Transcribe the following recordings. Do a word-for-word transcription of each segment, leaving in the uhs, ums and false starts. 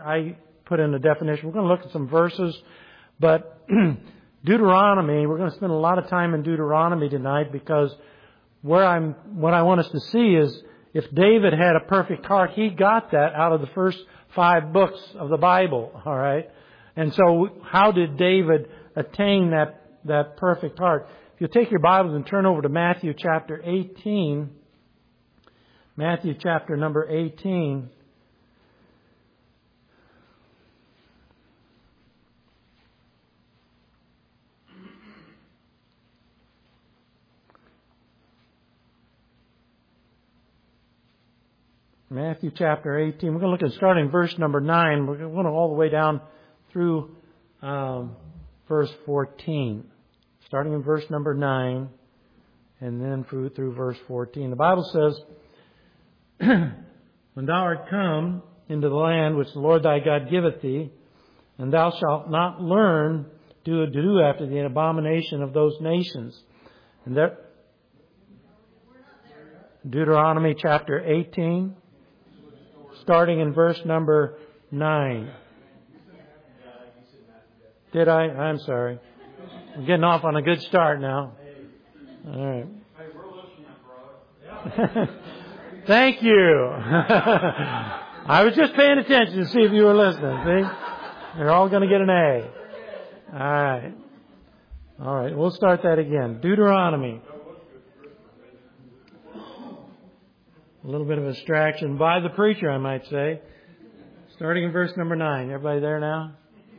I put in a definition. We're going to look at some verses, but Deuteronomy, we're going to spend a lot of time in Deuteronomy tonight because where I'm, what I want us to see is if David had a perfect heart, he got that out of the first five books of the Bible, all right? And so how did David attain that, that perfect heart? If you take your Bibles and turn over to Matthew chapter eighteen, Matthew chapter number eighteen. Matthew chapter eighteen. We're going to look at starting verse number nine. We're going to go all the way down through um, verse fourteen. Starting in verse number nine and then through, through verse fourteen. The Bible says, when thou art come into the land which the Lord thy God giveth thee, and thou shalt not learn to do after the abomination of those nations. And there, Deuteronomy chapter eighteen. Starting in verse number nine. Did I? I'm sorry. I'm getting off on a good start now. All right. Thank you. I was just paying attention to see if you were listening. See? You're all going to get an A. All right. All right. We'll start that again. Deuteronomy. A little bit of a distraction by the preacher, I might say. Starting in verse number nine. Everybody there now?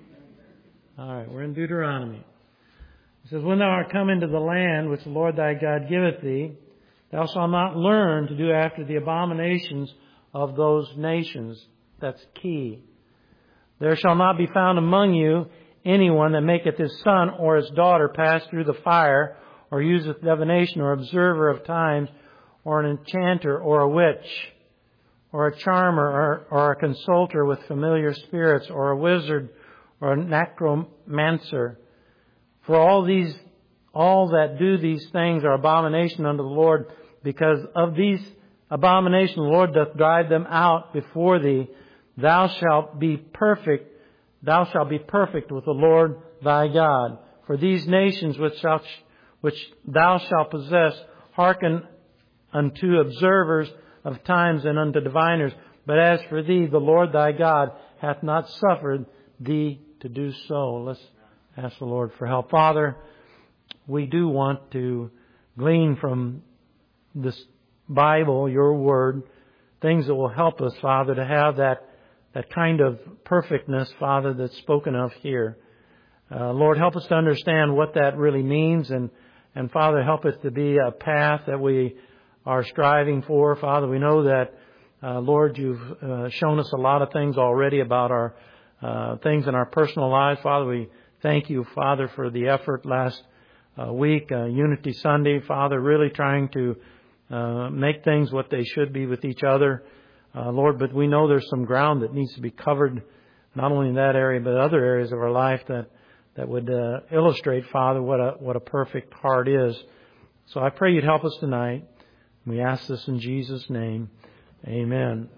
All right, we're in Deuteronomy. It says, when thou art come into the land which the Lord thy God giveth thee, thou shalt not learn to do after the abominations of those nations. That's key. There shall not be found among you anyone that maketh his son or his daughter pass through the fire, or useth divination, or observer of times, or an enchanter, or a witch, or a charmer, or, or a consulter with familiar spirits, or a wizard, or a necromancer. For all these, all that do these things are abomination unto the Lord, because of these abominations the Lord doth drive them out before thee. Thou shalt be perfect, thou shalt be perfect with the Lord thy God. For these nations which, shalt, which thou shalt possess, hearken unto observers of times and unto diviners. But as for thee, the Lord thy God hath not suffered thee to do so. Let's ask the Lord for help. Father, we do want to glean from this Bible, your word, things that will help us, Father, to have that, that kind of perfectness, Father, that's spoken of here. Uh, Lord, help us to understand what that really means. And, and Father, help us to be a path that we are striving for. Father, we know that, uh, Lord, you've uh, shown us a lot of things already about our uh, things in our personal lives. Father, we thank you, Father, for the effort last uh, week, uh, Unity Sunday. Father, really trying to uh, make things what they should be with each other. Uh, Lord, but we know there's some ground that needs to be covered, not only in that area, but other areas of our life that, that would uh, illustrate, Father, what a, what a perfect heart is. So I pray you'd help us tonight. We ask this in Jesus' name. Amen.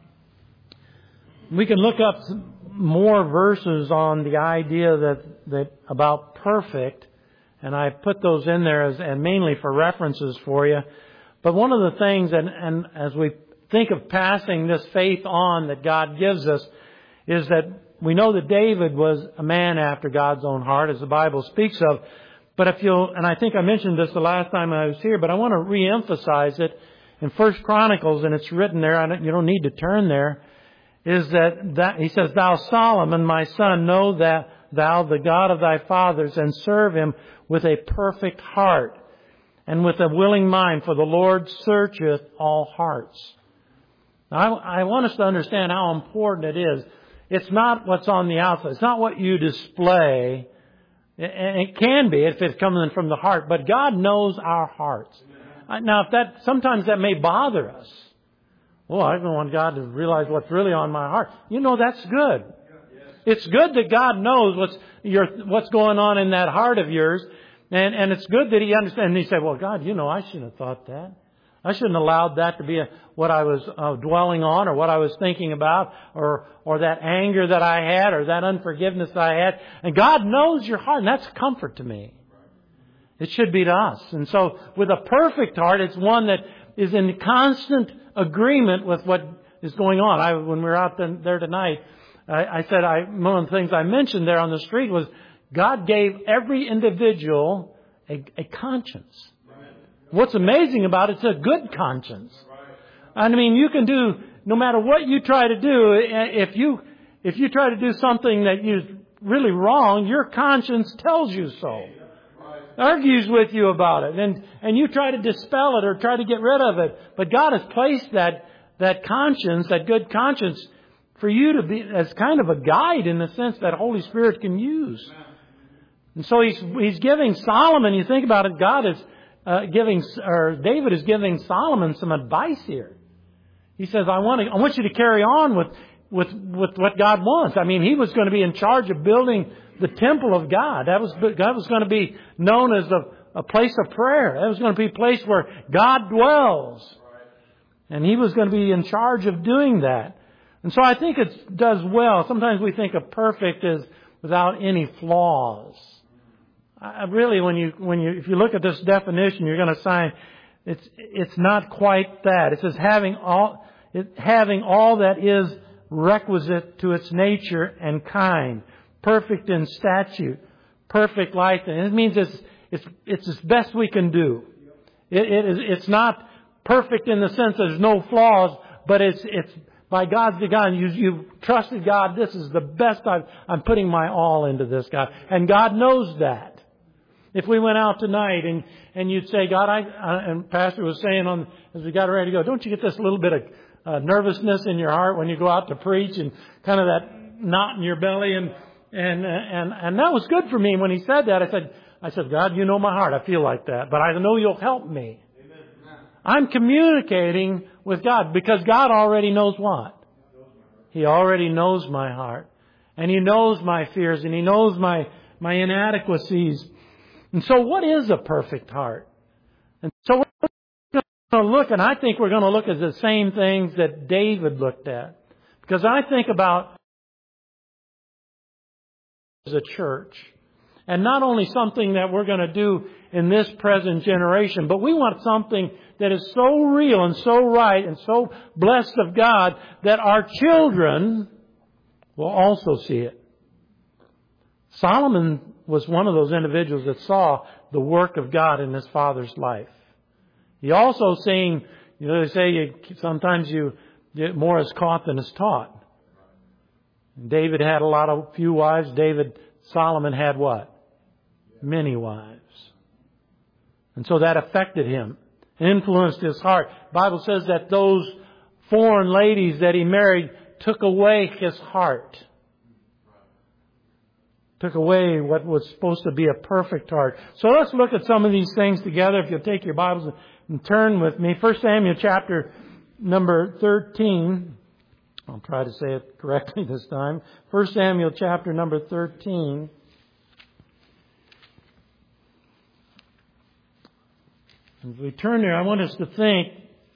We can look up more verses on the idea that, that about perfect, and I put those in there as and mainly for references for you. But one of the things, and, and as we think of passing this faith on that God gives us, is that we know that David was a man after God's own heart, as the Bible speaks of. But if you'll, and I think I mentioned this the last time I was here, but I want to re-emphasize it in First Chronicles, and it's written there. I don't, you don't need to turn there. Is that, that he says, "Thou Solomon, my son, know that thou the God of thy fathers, and serve him with a perfect heart, and with a willing mind, for the Lord searcheth all hearts." Now, I, I want us to understand how important it is. It's not what's on the outside. It's not what you display. And it can be if it's coming from the heart, but God knows our hearts. Now, if that sometimes that may bother us. Well, I don't want God to realize what's really on my heart. You know, that's good. It's good that God knows what's your what's going on in that heart of yours, and and it's good that He understands. And He said, "Well, God, you know, I shouldn't have thought that. I shouldn't have allowed that to be a, what I was uh, dwelling on or what I was thinking about or or that anger that I had or that unforgiveness that I had. And God knows your heart, and that's comfort to me. It should be to us. And so with a perfect heart, it's one that is in constant agreement with what is going on. I, when we were out there tonight, I, I said I, one of the things I mentioned there on the street was God gave every individual a, a conscience. What's amazing about it, it's a good conscience. I mean, you can do, no matter what you try to do, if you if you try to do something that is really wrong, your conscience tells you so. Argues with you about it. And and you try to dispel it or try to get rid of it. But God has placed that that conscience, that good conscience, for you to be as kind of a guide in the sense that Holy Spirit can use. And so He's He's giving Solomon, you think about it, God is Uh, giving, or David is giving Solomon some advice here. He says, I want to, I want you to carry on with, with, with what God wants. I mean, he was going to be in charge of building the temple of God. That was, that was going to be known as a, a place of prayer. That was going to be a place where God dwells. And he was going to be in charge of doing that. And so I think it does well. Sometimes we think of perfect as without any flaws. I really, when you, when you, if you look at this definition, you're going to find it's, it's not quite that. It says having all, it, having all that is requisite to its nature and kind, perfect in statute, perfect likeness. It means it's, it's, it's as best we can do. It, it is, it's not perfect in the sense that there's no flaws, but it's, it's by God's design. You, you've trusted God. This is the best I've, I'm putting my all into this, God. And God knows that. If we went out tonight and, and you'd say, God, I, uh, and Pastor was saying on, as we got ready to go, don't you get this little bit of uh, nervousness in your heart when you go out to preach and kind of that knot in your belly? And, and, and, and that was good for me when he said that. I said, I said, God, you know my heart. I feel like that, but I know you'll help me. Amen. I'm communicating with God because God already knows what? He already knows my heart, and He knows my fears, and He knows my, my inadequacies. And so what is a perfect heart? And so we're going to look, and I think we're going to look at the same things that David looked at. Because I think about as a church, and not only something that we're going to do in this present generation, but we want something that is so real and so right and so blessed of God that our children will also see it. Solomon was one of those individuals that saw the work of God in his father's life. He also seen, you know, they say you, sometimes you get more is caught than is taught. David had a lot of few wives. David, Solomon had what? Many wives. And so that affected him, influenced his heart. The Bible says that those foreign ladies that he married took away his heart. Took away what was supposed to be a perfect heart. So let's look at some of these things together. If you'll take your Bibles and turn with me. First Samuel chapter number thirteen. I'll try to say it correctly this time. First Samuel chapter number thirteen. As we turn there, I want us to think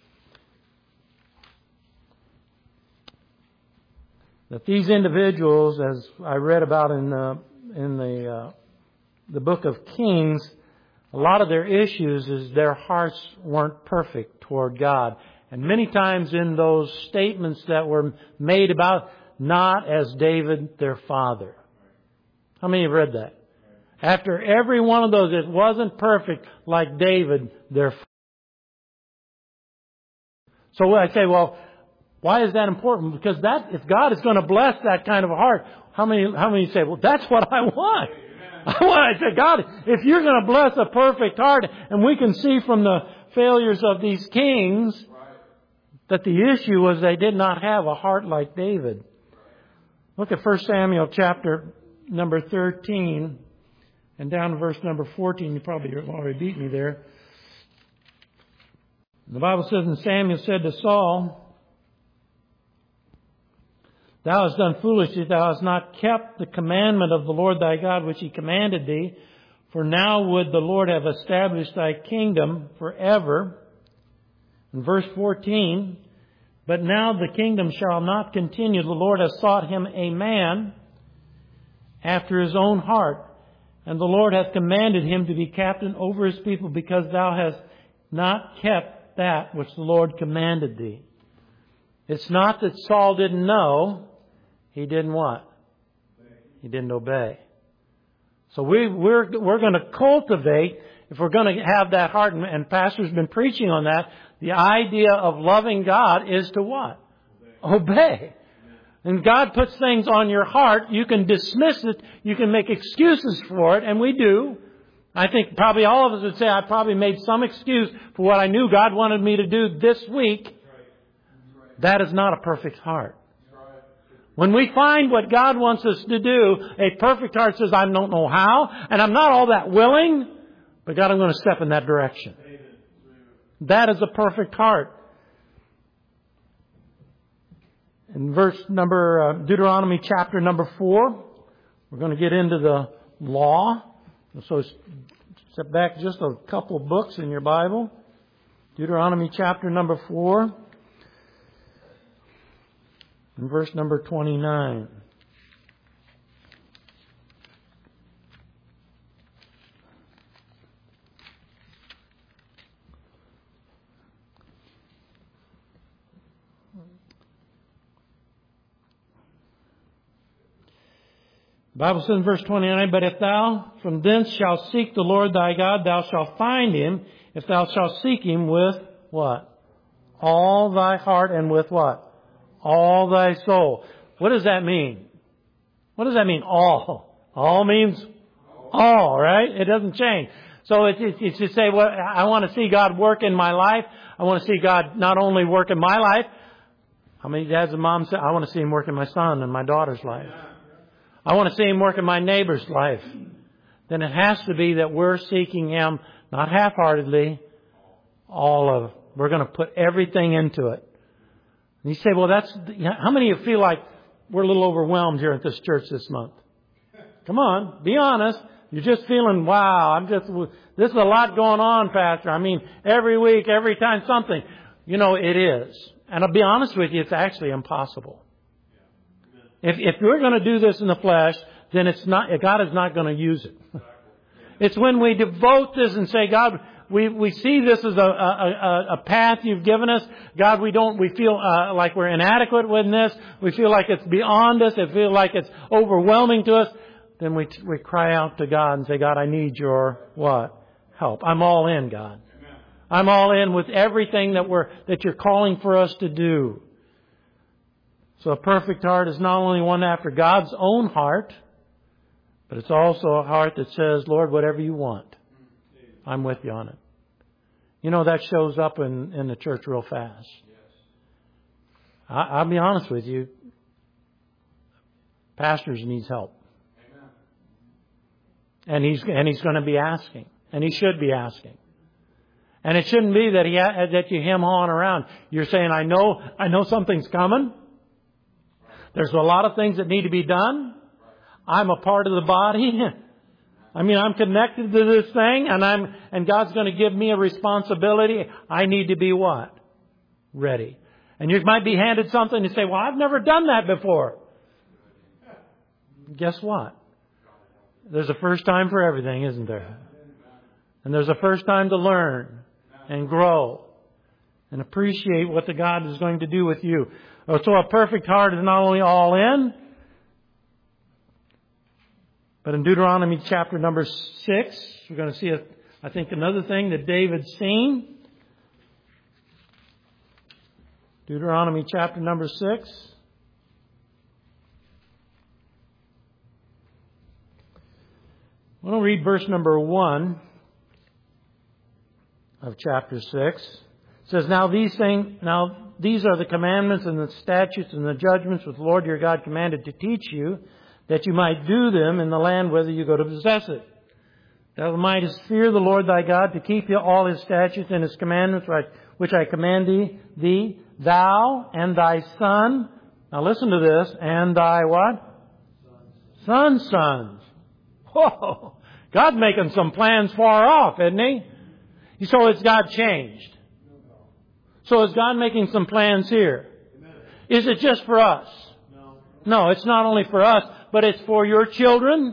that these individuals, as I read about in the in the uh, the book of Kings, a lot of their issues is their hearts weren't perfect toward God. And many times in those statements that were made about not as David, their father. How many have read that? After every one of those, it wasn't perfect like David, their father. So I say, well, why is that important? Because that, if God is going to bless that kind of a heart, how many, how many say, well, that's what I want. I want, I say, God, if you're going to bless a perfect heart, and we can see from the failures of these kings that the issue was they did not have a heart like David. Look at First Samuel chapter number thirteen and down to verse number fourteen. You probably already beat me there. The Bible says, and Samuel said to Saul, Thou hast done foolishly, thou hast not kept the commandment of the Lord thy God which He commanded thee. For now would the Lord have established thy kingdom forever. In verse fourteen, but now the kingdom shall not continue. The Lord has sought him a man after his own heart. And the Lord hath commanded him to be captain over his people, because thou hast not kept that which the Lord commanded thee. It's not that Saul didn't know. He didn't what? He didn't obey. So we, we're, we're going to cultivate, if we're going to have that heart, and, and Pastor's been preaching on that, the idea of loving God is to what? Obey. Obey. And God puts things on your heart. You can dismiss it. You can make excuses for it. And we do. I think probably all of us would say, I probably made some excuse for what I knew God wanted me to do this week. That is not a perfect heart. When we find what God wants us to do, a perfect heart says, I don't know how, and I'm not all that willing, but God, I'm going to step in that direction. That is a perfect heart. In verse number, uh, Deuteronomy chapter number four, we're going to get into the law. So step back just a couple of books in your Bible. Deuteronomy chapter number four, and verse number twenty-nine. The Bible says in verse twenty-nine, but if thou from thence shalt seek the Lord thy God, thou shalt find Him, if thou shalt seek Him with what? All thy heart, and with what? All thy soul. What does that mean? What does that mean, all? All means all, right? It doesn't change. So it's, it's, it's to say, well, I want to see God work in my life. I want to see God not only work in my life. How many dads and moms say, I want to see Him work in my son and my daughter's life. I want to see Him work in my neighbor's life. Then it has to be that we're seeking Him, not half-heartedly, all of it. We're going to put everything into it. And you say, well, that's, how many of you feel like we're a little overwhelmed here at this church this month? Come on, be honest. You're just feeling, wow, I'm just, this is a lot going on, Pastor. I mean, every week, every time something. You know, it is. And I'll be honest with you, it's actually impossible. If, if we're going to do this in the flesh, then it's not, God is not going to use it. It's when we devote this and say, God, we, we see this as a, a, a path you've given us. God, we don't, we feel uh, like we're inadequate with this. We feel like it's beyond us. It feels like it's overwhelming to us. Then we, we cry out to God and say, God, I need your what? Help. I'm all in, God. I'm all in with everything that we're, that you're calling for us to do. So a perfect heart is not only one after God's own heart, but it's also a heart that says, Lord, whatever you want, I'm with you on it. You know, that shows up in, in the church real fast. I, I'll be honest with you. Pastors needs help. And he's, and he's going to be asking. And he should be asking. And it shouldn't be that he, that you hem-hawing around. You're saying, I know, I know something's coming. There's a lot of things that need to be done. I'm a part of the body. I mean, I'm connected to this thing, and I'm, and God's going to give me a responsibility. I need to be what? Ready. And you might be handed something and say, well, I've never done that before. Guess what? There's a first time for everything, isn't there? And there's a first time to learn and grow and appreciate what the God is going to do with you. So a perfect heart is not only all in, but in Deuteronomy chapter number six, we're going to see, a, I think, another thing that David's seen. Deuteronomy chapter number six. I'm going to read verse number one of chapter six. It says, Now these things, now these are the commandments and the statutes and the judgments which the Lord your God commanded to teach you, that you might do them in the land whither you go to possess it. That thou mightest fear the Lord thy God, to keep all His statutes and His commandments, which I command thee, thee, thou and thy son. Now listen to this. And thy what? Son's sons. Whoa! God's making some plans far off, isn't He? So has God changed? So is God making some plans here? Is it just for us? No, it's not only for us, but it's for your children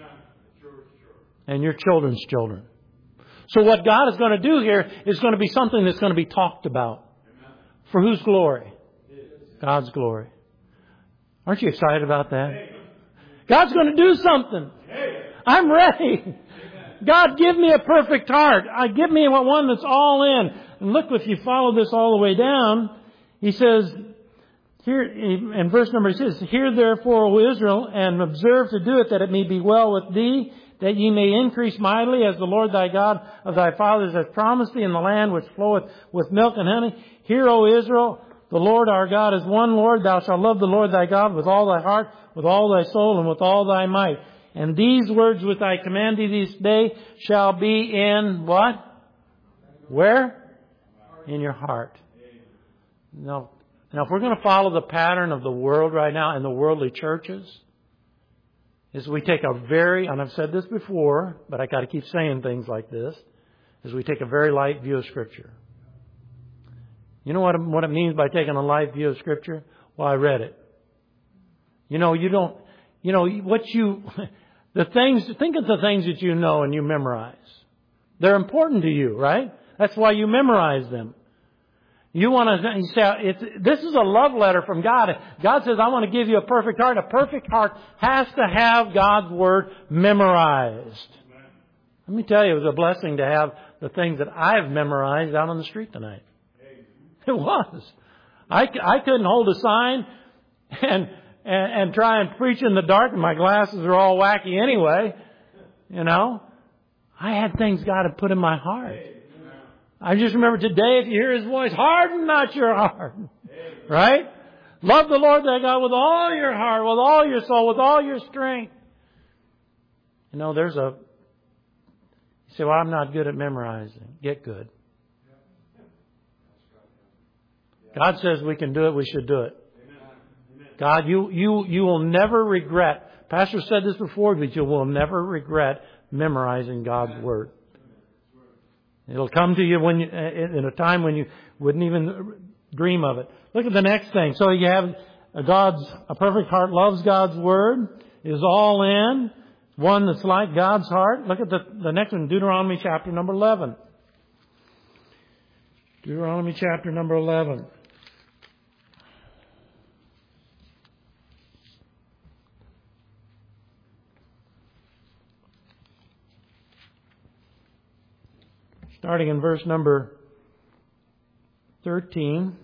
and your children's children. So what God is going to do here is going to be something that's going to be talked about. For whose glory? God's glory. Aren't you excited about that? God's going to do something. I'm ready. God, give me a perfect heart. I give me one that's all in. And look, if you follow this all the way down, He says, here in verse number six, hear therefore, O Israel, and observe to do it, that it may be well with thee, that ye may increase mightily, as the Lord thy God of thy fathers hath promised thee, in the land which floweth with milk and honey. Hear, O Israel, the Lord our God is one Lord. Thou shalt love the Lord thy God with all thy heart, with all thy soul, and with all thy might. And these words which I command thee this day shall be in what? Where? In your heart. Now, now if we're going to follow the pattern of the world right now and the worldly churches, is we take a very, and I've said this before, but I got to keep saying things like this, is we take a very light view of Scripture. You know what, what it means by taking a light view of Scripture? Well, I read it. You know, you don't, you know, what you, the things, think of the things that you know and you memorize. They're important to you, right? That's why you memorize them. You want to, you say, it's, this is a love letter from God. God says, I want to give you a perfect heart. A perfect heart has to have God's Word memorized. Let me tell you, it was a blessing to have the things that I've memorized out on the street tonight. It was. I, I couldn't hold a sign and, and, and try and preach in the dark, and my glasses are all wacky anyway. You know, I had things God had put in my heart. I just remember today, if you hear His voice, harden not your heart. Right? Love the Lord thy God with all your heart, with all your soul, with all your strength. You know, there's a, you say, well, I'm not good at memorizing. Get good. God says we can do it, we should do it. God, you, you, you will never regret. Pastor said this before, but you will never regret memorizing God's Word. It'll come to you when you, in a time when you wouldn't even dream of it. Look at the next thing. So you have a God's, a perfect heart loves God's Word, is all in, one that's like God's heart. Look at the, the next one, Deuteronomy chapter number eleven. Deuteronomy chapter number eleven. Starting in verse number thirteen.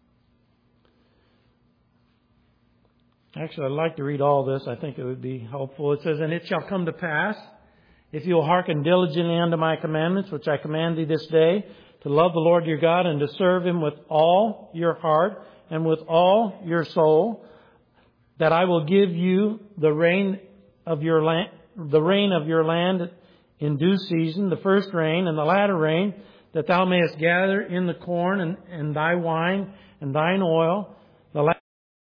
Actually, I'd like to read all this. I think it would be helpful. It says, and it shall come to pass, if you will hearken diligently unto my commandments, which I command thee this day, to love the Lord your God and to serve Him with all your heart and with all your soul, that I will give you the rain of your land, the rain of your land in due season, the first rain and the latter rain, that thou mayest gather in the corn and, and thy wine and thine oil, the latter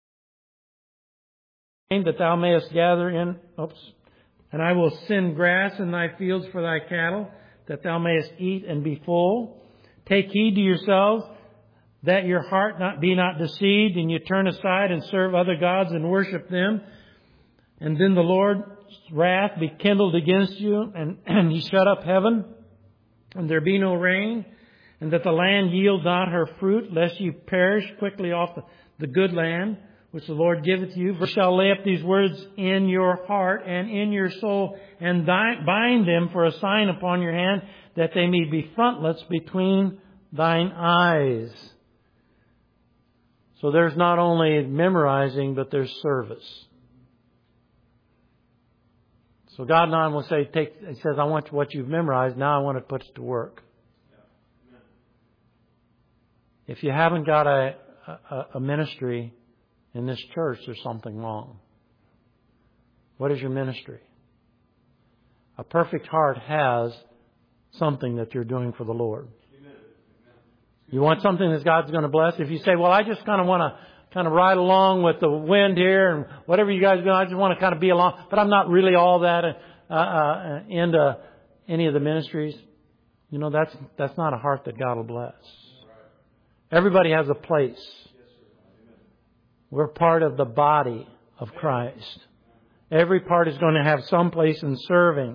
rain that thou mayest gather in, oops, and I will send grass in thy fields for thy cattle, that thou mayest eat and be full. Take heed to yourselves, that your heart not be not deceived, and you turn aside and serve other gods and worship them. And then the Lord's wrath be kindled against you, and, and He shut up heaven, and there be no rain, and that the land yield not her fruit, lest you perish quickly off the, the good land, which the Lord giveth you. For you shall lay up these words in your heart and in your soul, and bind them for a sign upon your hand, that they may be frontlets between thine eyes. So there's not only memorizing, but there's service. So God now will say, take, He says, I want what you've memorized, now I want to put it to work. If you haven't got a, a, a ministry in this church, there's something wrong. What is your ministry? A perfect heart has something that you're doing for the Lord. You want something that God's going to bless? If you say, well, I just kind of want to kind of ride along with the wind here and whatever you guys do, I just want to kind of be along, but I'm not really all that uh, uh, into any of the ministries. You know, that's that's not a heart that God will bless. Everybody has a place. We're part of the body of Christ. Every part is going to have some place in serving.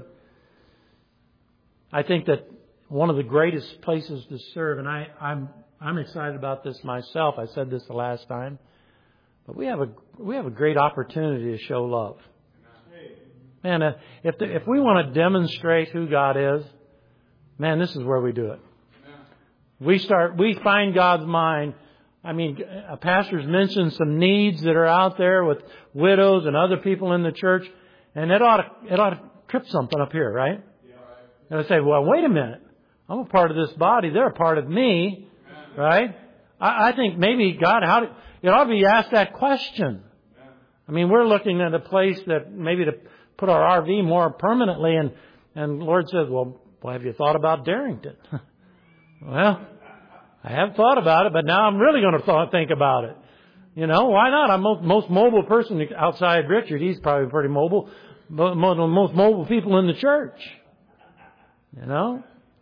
I think that one of the greatest places to serve, and I, I'm I'm excited about this myself. I said this the last time, but we have a we have a great opportunity to show love. Man, if the, if we want to demonstrate who God is, man, this is where we do it. We start we find God's mind. I mean, a pastor's mentioned some needs that are out there with widows and other people in the church, and it ought to it ought to trip something up here, right? And I say, well, wait a minute. I'm a part of this body. They're a part of me, right? I, I think maybe God, how do, it ought to be asked that question. I mean, we're looking at a place that maybe to put our R V more permanently, and and the Lord says, well, well, have you thought about Darrington? Well, I have thought about it, but now I'm really going to thought, think about it. You know, why not? I'm the most mobile person outside Richard. He's probably pretty mobile. One of the most mobile people in the church. You know?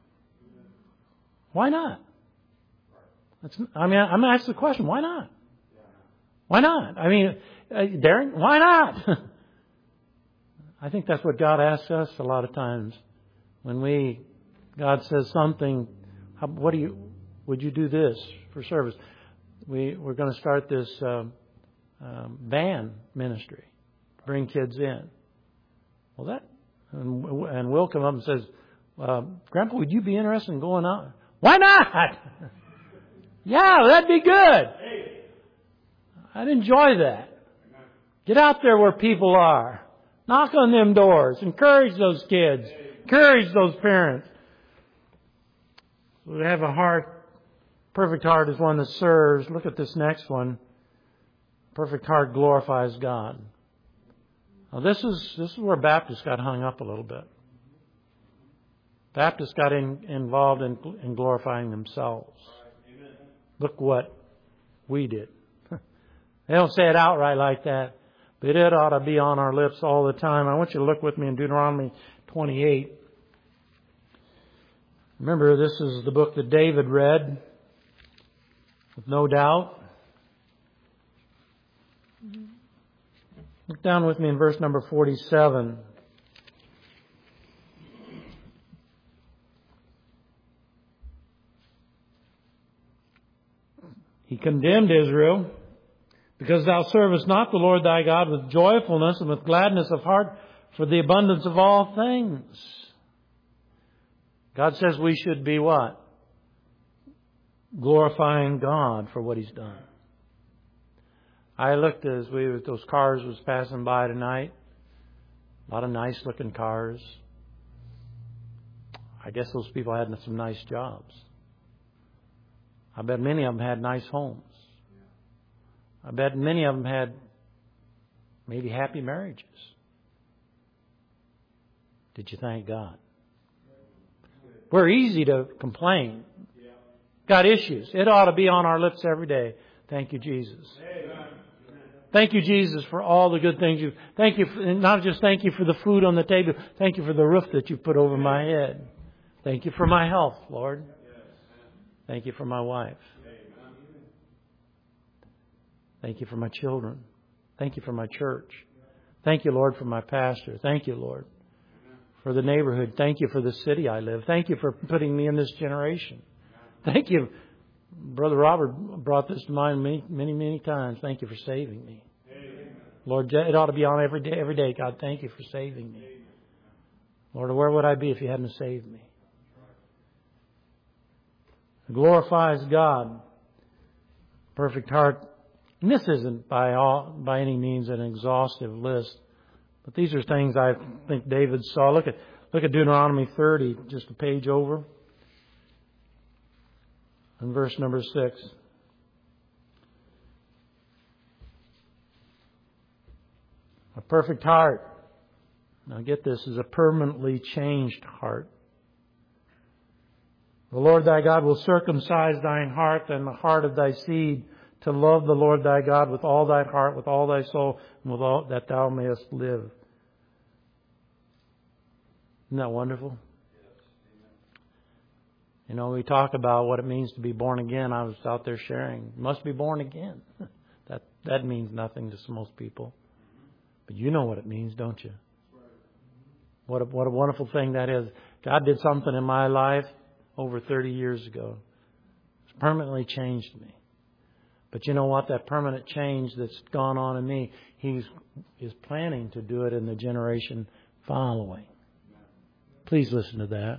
Why not? That's, I mean, I'm going to ask the question, why not? Why not? I mean, uh, Darren, why not? I think that's what God asks us a lot of times. When we, God says something, how, what do you, would you do this for service? We, we're going to start this um, um, van ministry, bring kids in. Well, that, and, and Will come up and says, uh, Grandpa, would you be interested in going out? Why not? Yeah, that'd be good. I'd enjoy that. Get out there where people are. Knock on them doors. Encourage those kids. Encourage those parents. We have a heart. Perfect heart is one that serves. Look at this next one. Perfect heart glorifies God. Now this is this is where Baptists got hung up a little bit. Baptists got in, involved in, in glorifying themselves. Look what we did. They don't say it outright like that, but it ought to be on our lips all the time. I want you to look with me in Deuteronomy twenty-eight. Remember, this is the book that David read, with no doubt. Look down with me in verse number forty-seven. He condemned Israel, because thou servest not the Lord thy God with joyfulness and with gladness of heart for the abundance of all things. God says we should be what? Glorifying God for what He's done. I looked as we those cars was passing by tonight. A lot of nice looking cars. I guess those people had some nice jobs. I bet many of them had nice homes. I bet many of them had maybe happy marriages. Did you thank God? We're easy to complain. Got issues. It ought to be on our lips every day. Thank you, Jesus. Thank you, Jesus, for all the good things you. Thank you, for, not just thank you for the food on the table. Thank you for the roof that you put over my head. Thank you for my health, Lord. Thank you for my wife. Thank you for my children. Thank you for my church. Thank you, Lord, for my pastor. Thank you, Lord, for the neighborhood. Thank you for the city I live. Thank you for putting me in this generation. Thank you. Brother Robert brought this to mind many, many, many times. Thank you for saving me. Amen. Lord, it ought to be on every day, every day. God, thank you for saving me. Amen. Lord, where would I be if you hadn't saved me? It glorifies God. Perfect heart. And this isn't by all, by any means an exhaustive list, but these are things I think David saw. Look at look at Deuteronomy thirty, just a page over. And verse number six. A perfect heart. Now get this, is a permanently changed heart. The Lord thy God will circumcise thine heart and the heart of thy seed to love the Lord thy God with all thy heart, with all thy soul, and with all that thou mayest live. Isn't that wonderful? You know, we talk about what it means to be born again. I was out there sharing. You must be born again. That that means nothing to most people. But you know what it means, don't you? What a, what a wonderful thing that is. God did something in my life over thirty years ago. It's permanently changed me. But you know what? That permanent change that's gone on in me, He's is planning to do it in the generation following. Please listen to that.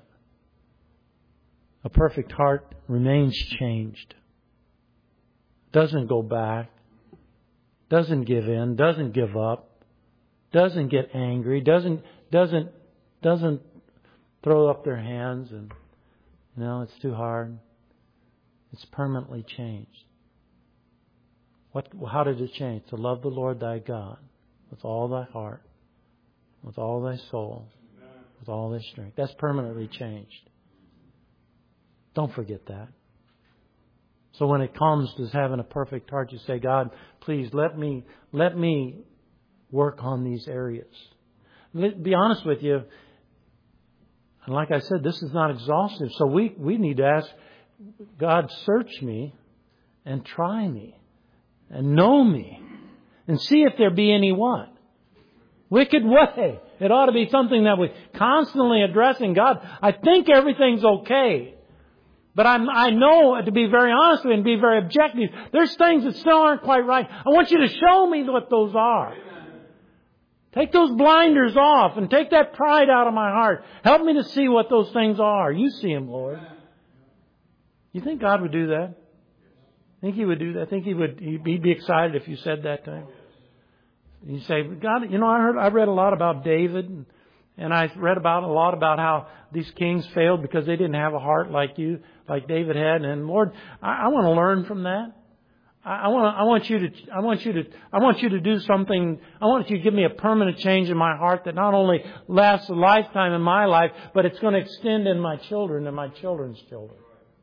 A perfect heart remains changed. Doesn't go back. Doesn't give in. Doesn't give up. Doesn't get angry. Doesn't doesn't doesn't throw up their hands and you know it's too hard. It's permanently changed. What? How did it change? To love the Lord thy God with all thy heart, with all thy soul, with all thy strength. That's permanently changed. Don't forget that. So when it comes to having a perfect heart, you say, God, please let me let me work on these areas. Be honest with you. And like I said, this is not exhaustive. So we, we need to ask God, search me and try me and know me and see if there be any what? Wicked way. It ought to be something that we're constantly addressing. God, I think everything's okay. But I'm, I know, to be very honest with you and be very objective, there's things that still aren't quite right. I want you to show me what those are. Take those blinders off and take that pride out of my heart. Help me to see what those things are. You see them, Lord. You think God would do that? Think He would do that? Think He would? He'd be excited if you said that to Him. You say, God, you know, I heard, I read a lot about David, and, and I read about a lot about how these kings failed because they didn't have a heart like you, like David had. And Lord, I, I want to learn from that. I want, I want you to, I want you to, I want you to do something. I want you to give me a permanent change in my heart that not only lasts a lifetime in my life, but it's going to extend in my children and my children's children.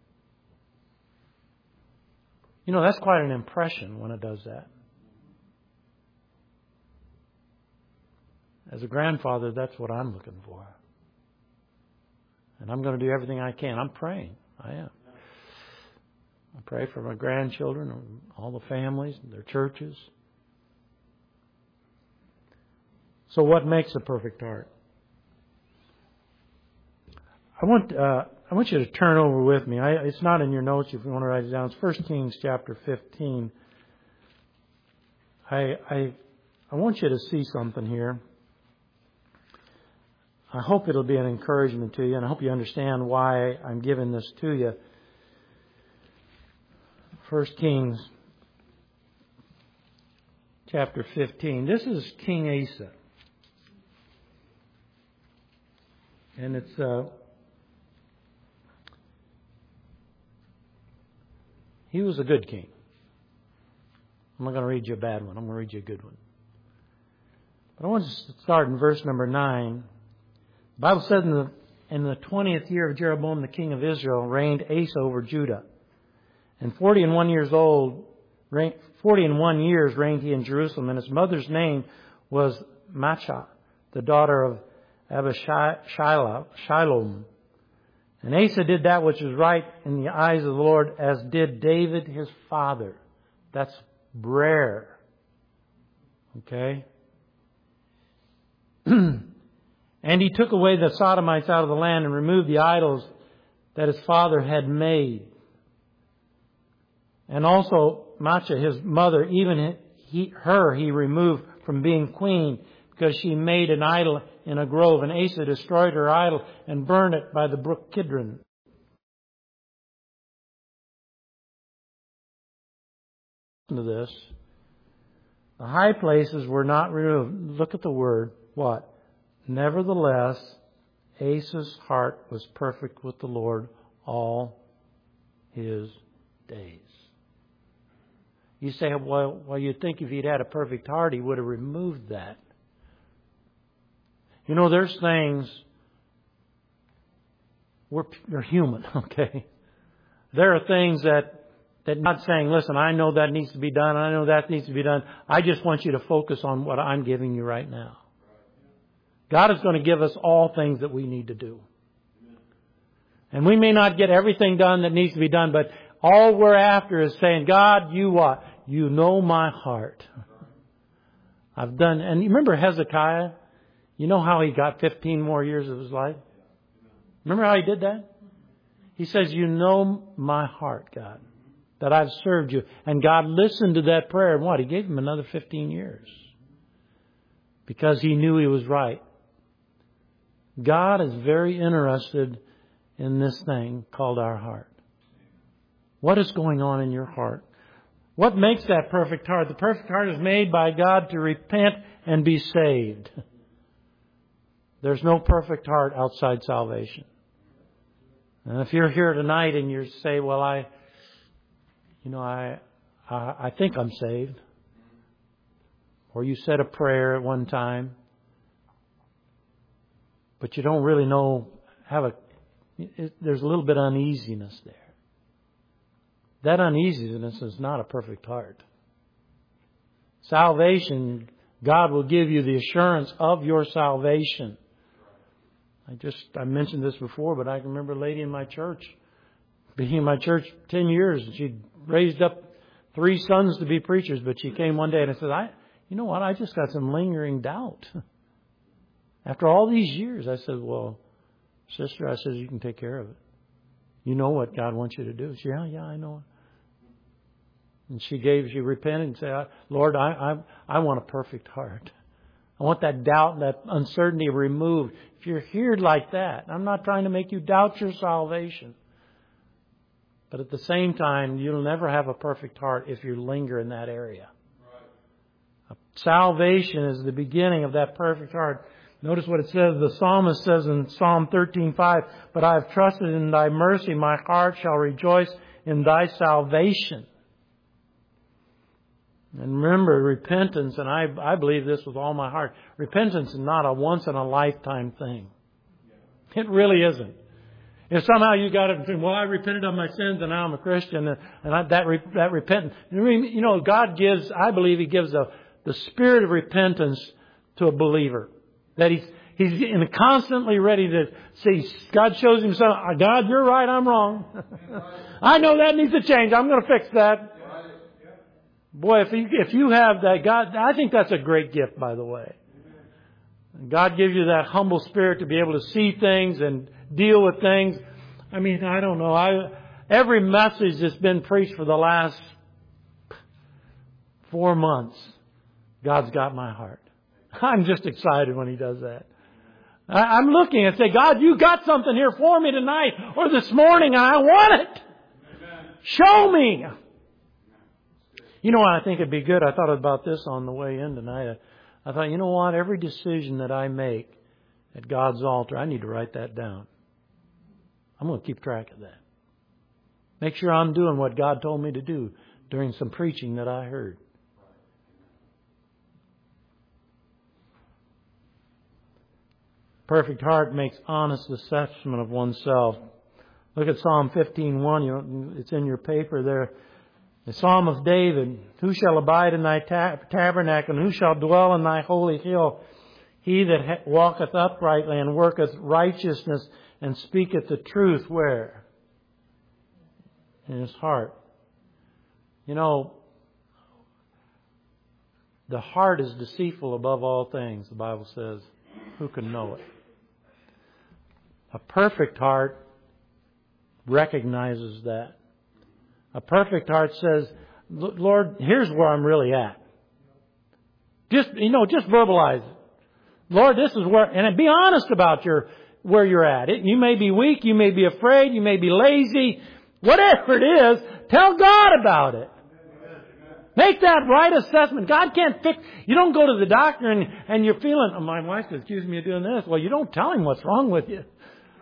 You know, that's quite an impression when it does that. As a grandfather, that's what I'm looking for. And I'm going to do everything I can. I'm praying. I am. I pray for my grandchildren and all the families and their churches. So what makes a perfect heart? I want uh, I want you to turn over with me. I, it's not in your notes if you want to write it down. It's First Kings chapter fifteen. I I I want you to see something here. I hope it'll be an encouragement to you, and I hope you understand why I'm giving this to you. First Kings chapter fifteen. This is King Asa. And it's uh, he was a good king. I'm not going to read you a bad one. I'm going to read you a good one. But I want to start in verse number nine. The Bible said in the in the twentieth year of Jeroboam, the king of Israel, reigned Asa over Judah. And forty and one years old, forty and one years reigned he in Jerusalem, and his mother's name was Maachah, the daughter of Abishai-Shilom. And Asa did that which was right in the eyes of the Lord, as did David his father. That's rare. Okay? And he took away the Sodomites out of the land and removed the idols that his father had made. And also Maachah, his mother, even he, her he removed from being queen because she made an idol in a grove. And Asa destroyed her idol and burned it by the brook Kidron. To this, the high places were not removed. Look at the word. What? Nevertheless, Asa's heart was perfect with the Lord all his days. You say, well, well, you'd think if he'd had a perfect heart, he would have removed that. You know, there's things, we're, we're human, okay? There are things that, that not saying, listen, I know that needs to be done, I know that needs to be done. I just want you to focus on what I'm giving you right now. God is going to give us all things that we need to do. And we may not get everything done that needs to be done, but all we're after is saying, God, you what? You know my heart. I've done, and you remember Hezekiah? You know how he got fifteen more years of his life? Remember how he did that? He says, you know my heart, God, that I've served you. And God listened to that prayer. And what? He gave him another fifteen years. Because he knew he was right. God is very interested in this thing called our heart. What is going on in your heart? What makes that perfect heart? The perfect heart is made by God to repent and be saved. There's no perfect heart outside salvation. And if you're here tonight and you say, well, I, you know, I, I, I think I'm saved. Or you said a prayer at one time, but you don't really know, have a, it, there's a little bit of uneasiness there. That uneasiness is not a perfect heart. Salvation, God will give you the assurance of your salvation. I just, I mentioned this before, but I can remember a lady in my church, being in my church ten years, and she'd raised up three sons to be preachers, but she came one day and I said, I, you know what, I just got some lingering doubt. After all these years, I said, well, sister, I said, you can take care of it. You know what God wants you to do. She said, yeah, yeah, I know it. And she gave, she repented and said, Lord, I, I, I want a perfect heart. I want that doubt, that uncertainty removed. If you're here like that, I'm not trying to make you doubt your salvation. But at the same time, you'll never have a perfect heart if you linger in that area. Right. Salvation is the beginning of that perfect heart. Notice what it says. The psalmist says in Psalm thirteen five, but I have trusted in thy mercy. My heart shall rejoice in thy salvation. And remember, repentance, and I, I believe this with all my heart, repentance is not a once-in-a-lifetime thing. It really isn't. If somehow you got it, well, I repented of my sins and now I'm a Christian, and, and I, that that repentance, you know, God gives, I believe He gives a, the spirit of repentance to a believer. That he's, he's constantly ready to see, God shows Himself, God, you're right, I'm wrong. I know that needs to change, I'm going to fix that. Boy, if you, if you have that, God, I think that's a great gift, by the way. God gives you that humble spirit to be able to see things and deal with things. I mean, I don't know. I every message that's been preached for the last four months, God's got my heart. I'm just excited when He does that. I'm looking and say, God, you got something here for me tonight or this morning, and I want it. Show me. You know what? I think it'd be good. I thought about this on the way in tonight. I thought, you know what? Every decision that I make at God's altar, I need to write that down. I'm going to keep track of that. Make sure I'm doing what God told me to do during some preaching that I heard. Perfect heart makes honest assessment of oneself. Look at Psalm fifteen one. You know, it's in your paper there. The Psalm of David, who shall abide in thy tab- tabernacle, and who shall dwell in thy holy hill? He that ha- walketh uprightly and worketh righteousness and speaketh the truth, where? In his heart. You know, the heart is deceitful above all things, the Bible says. Who can know it? A perfect heart recognizes that. A perfect heart says, Lord, here's where I'm really at. Just, you know, just verbalize it. Lord, this is where, and be honest about your, where you're at. It, you may be weak, you may be afraid, you may be lazy. Whatever it is, tell God about it. Make that right assessment. God can't fix, you don't go to the doctor and, and you're feeling, oh, my wife accused me of doing this. Well, you don't tell him what's wrong with you.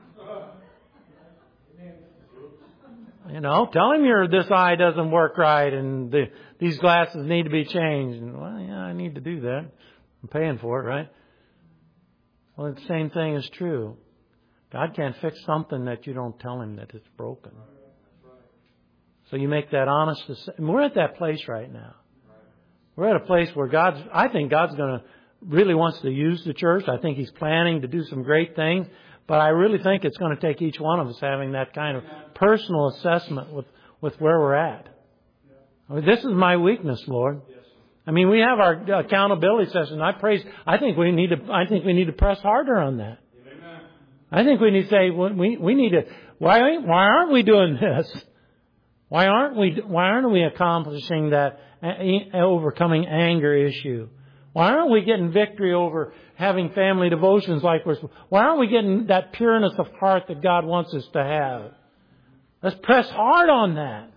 You know, tell him your this eye doesn't work right and the, these glasses need to be changed. And, well, yeah, I need to do that. I'm paying for it, right? Well, the same thing is true. God can't fix something that you don't tell Him that it's broken. So you make that honest. We're at that place right now. We're at a place where God's, I think God's going to really wants to use the church. I think He's planning to do some great things. But I really think it's going to take each one of us having that kind of personal assessment with, with where we're at. I mean, this is my weakness, Lord. I mean, we have our accountability session. I praise. I think we need to. I think we need to press harder on that. I think we need to say we we need to. Why why aren't we doing this? Why aren't we Why aren't we accomplishing that overcoming anger issue? Why aren't we getting victory over having family devotions like we're supposed to? Why aren't we getting that pureness of heart that God wants us to have? Let's press hard on that.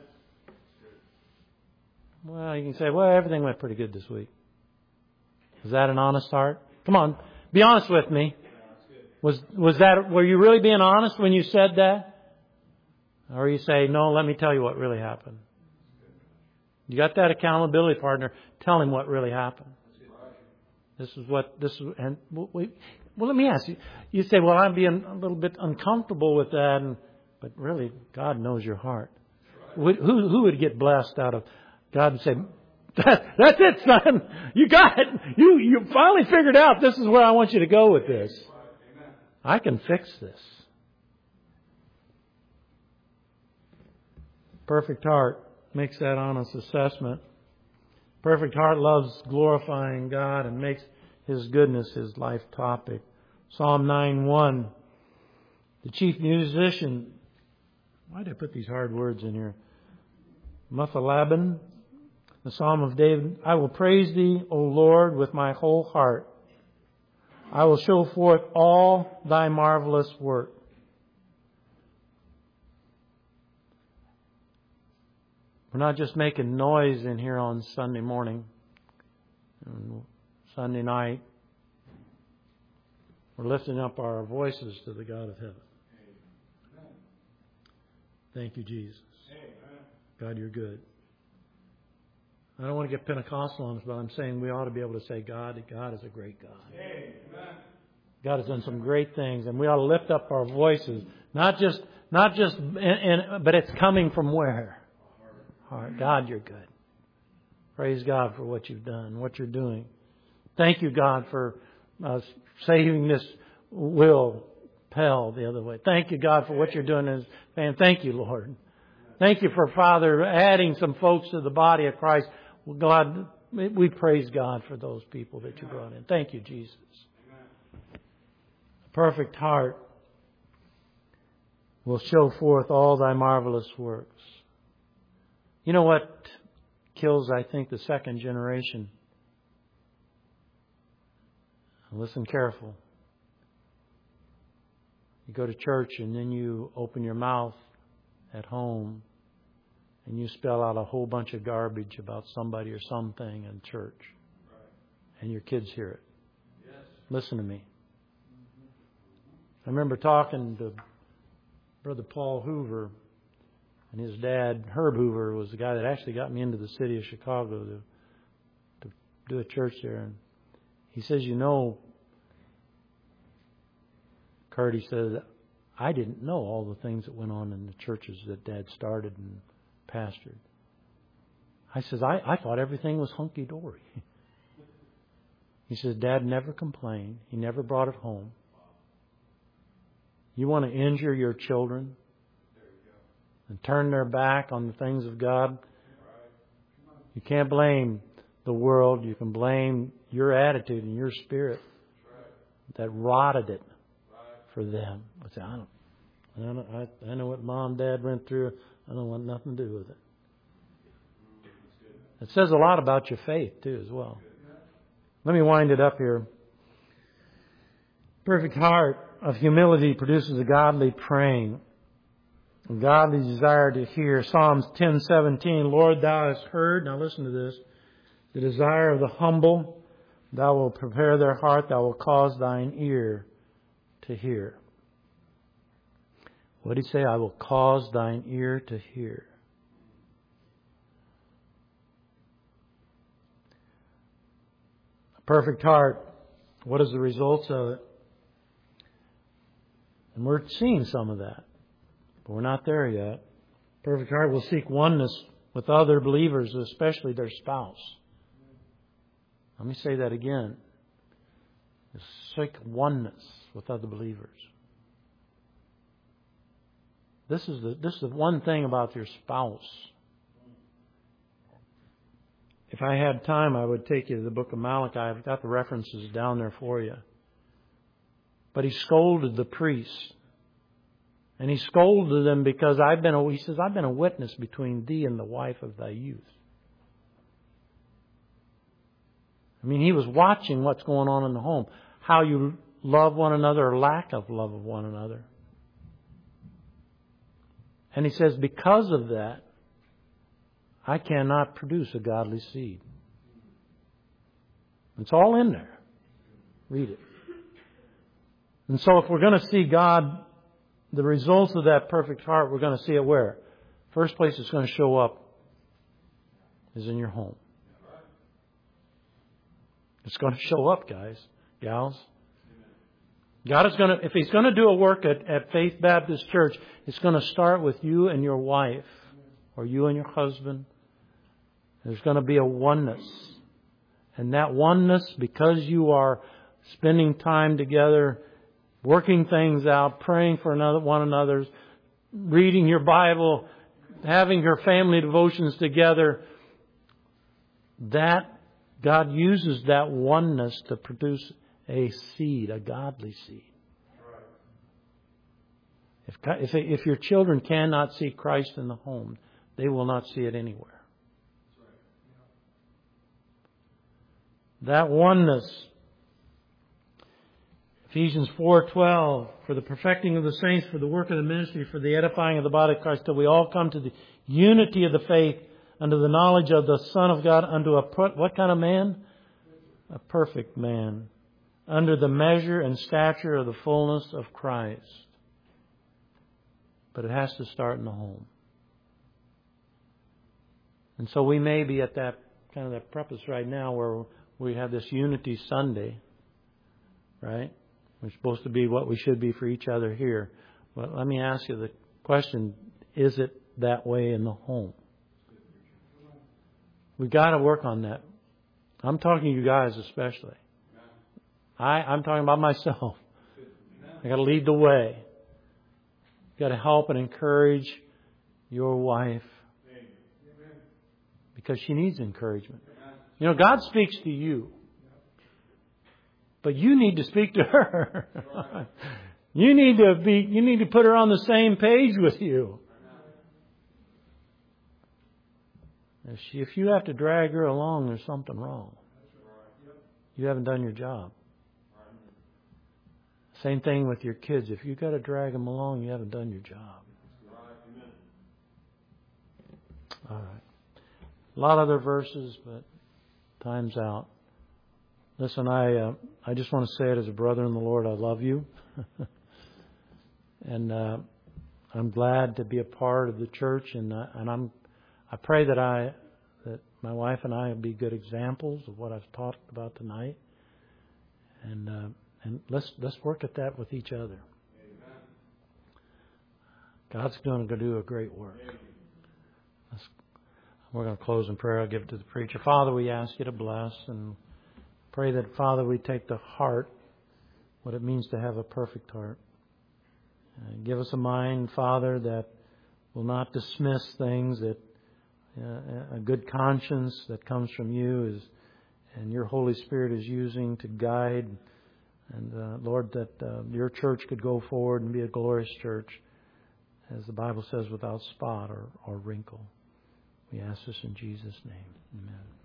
Well, you can say, well, everything went pretty good this week. Is that an honest heart? Come on, be honest with me. Was was that? Were you really being honest when you said that? Or you say, no, let me tell you what really happened. You got that accountability partner. Tell him what really happened. This is what this is, and we, well, let me ask you. You say, well, I'm being a little bit uncomfortable with that, and, but really, God knows your heart. Who who would get blessed out of God and say, that, that's it, son. You got it. You you finally figured out this is where I want you to go with this. I can fix this. Perfect heart makes that honest assessment. Perfect heart loves glorifying God and makes His goodness His life topic. Psalm nine one. The chief musician. Why did I put these hard words in here? Methalaban. The Psalm of David. I will praise Thee, O Lord, with my whole heart. I will show forth all Thy marvelous work. We're not just making noise in here on Sunday morning, and Sunday night. We're lifting up our voices to the God of heaven. Thank you, Jesus. God, You're good. I don't want to get Pentecostal on this, but I'm saying we ought to be able to say, God, God is a great God. God has done some great things, and we ought to lift up our voices, not just, not just, in, in, but it's coming from where? Heart. God, You're good. Praise God for what You've done, what You're doing. Thank You, God, for uh, saving this Will Pell the other way. Thank You, God, for what You're doing. And thank You, Lord. Thank You for, Father, adding some folks to the body of Christ. Well, God, we praise God for those people that You brought in. Thank You, Jesus. A perfect heart will show forth all Thy marvelous works. You know what kills, I think, the second generation? Listen careful. You go to church and then you open your mouth at home and you spell out a whole bunch of garbage about somebody or something in church. And your kids hear it. Yes. Listen to me. I remember talking to Brother Paul Hoover, and his dad, Herb Hoover, was the guy that actually got me into the city of Chicago to, to do a church there. And he says, you know, Kurt, he said, I didn't know all the things that went on in the churches that Dad started and pastored. I says, I, I thought everything was hunky-dory. He says, Dad never complained. He never brought it home. You want to injure your children and turn their back on the things of God? You can't blame the world. You can blame your attitude and your spirit that rotted it for them. I say, I don't, I, don't, I, I know what Mom and Dad went through. I don't want nothing to do with it. It says a lot about your faith, too, as well. Let me wind it up here. Perfect heart of humility produces a godly praying. A godly desire to hear. Psalms ten seventeen. Lord, Thou hast heard. Now listen to this. The desire of the humble. Thou wilt prepare their heart. Thou wilt cause Thine ear to hear. What did He say? I will cause Thine ear to hear. A perfect heart. What is the results of it? And we're seeing some of that. But we're not there yet. Perfect heart will seek oneness with other believers, especially their spouse. Let me say that again. is seek oneness with other believers. This is the this is the one thing about your spouse. If I had time, I would take you to the book of Malachi. I've got the references down there for you. But he scolded the priests. And he scolded them because I've been a, he says, I've been a witness between thee and the wife of thy youth. I mean, he was watching what's going on in the home. How you love one another or lack of love of one another. And he says, because of that, I cannot produce a godly seed. It's all in there. Read it. And so if we're going to see God, the results of that perfect heart, we're going to see it where? First place it's going to show up is in your home. It's going to show up, guys, gals. God is going to, if He's going to do a work at, at Faith Baptist Church, it's going to start with you and your wife, or you and your husband. There's going to be a oneness. And that oneness, because you are spending time together, working things out, praying for another, one another, reading your Bible, having your family devotions together, that God uses that oneness to produce a seed, a godly seed. If, if, if your children cannot see Christ in the home, they will not see it anywhere. That oneness. Ephesians four twelve, for the perfecting of the saints, for the work of the ministry, for the edifying of the body of Christ, till we all come to the unity of the faith, unto the knowledge of the Son of God, unto a, what kind of man? A perfect man. Under the measure and stature of the fullness of Christ. But it has to start in the home. And so we may be at that kind of that preface right now where we have this Unity Sunday, right? We're supposed to be what we should be for each other here. But let me ask you the question, is it that way in the home? We've got to work on that. I'm talking to you guys especially. I, I'm talking about myself. I've got to lead the way. I've got to help and encourage your wife. Because she needs encouragement. You know, God speaks to you. But you need to speak to her. You need to be, you need to put her on the same page with you. If, she, if you have to drag her along, there's something wrong. You haven't done your job. Same thing with your kids. If you've got to drag them along, you haven't done your job. All right. A lot of other verses, but time's out. Listen, I uh, I just want to say it as a brother in the Lord. I love you. and uh, I'm glad to be a part of the church. And, uh, and I'm I pray that I that my wife and I will be good examples of what I've talked about tonight. And uh, and let's let's work at that with each other. Amen. God's going to do a great work. Let's, we're going to close in prayer. I'll give it to the preacher. Father, we ask you to bless and pray that, Father, we take to heart what it means to have a perfect heart. Uh, give us a mind, Father, that will not dismiss things, that uh, a good conscience that comes from you is, and your Holy Spirit is using to guide. And, uh, Lord, that uh, your church could go forward and be a glorious church, as the Bible says, without spot or, or wrinkle. We ask this in Jesus' name. Amen.